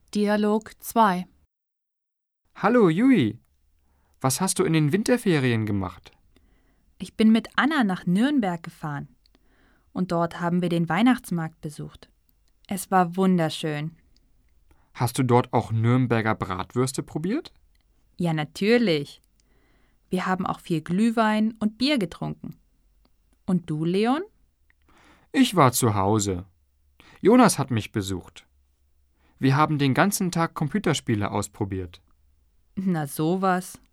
Dialog 2. Hallo Jui, was hast du in den Winterferien gemacht? Ich bin mit Anna nach Nürnberg gefahren. Und dort haben wir den Weihnachtsmarkt besucht. Es war wunderschön. Hast du dort auch Nürnberger Bratwürste probiert? Ja, natürlich. Wir haben auch viel Glühwein und Bier getrunken. Und du, Leon? Ich war zu Hause. Jonas hat mich besucht. Wir haben den ganzen Tag Computerspiele ausprobiert. Na sowas.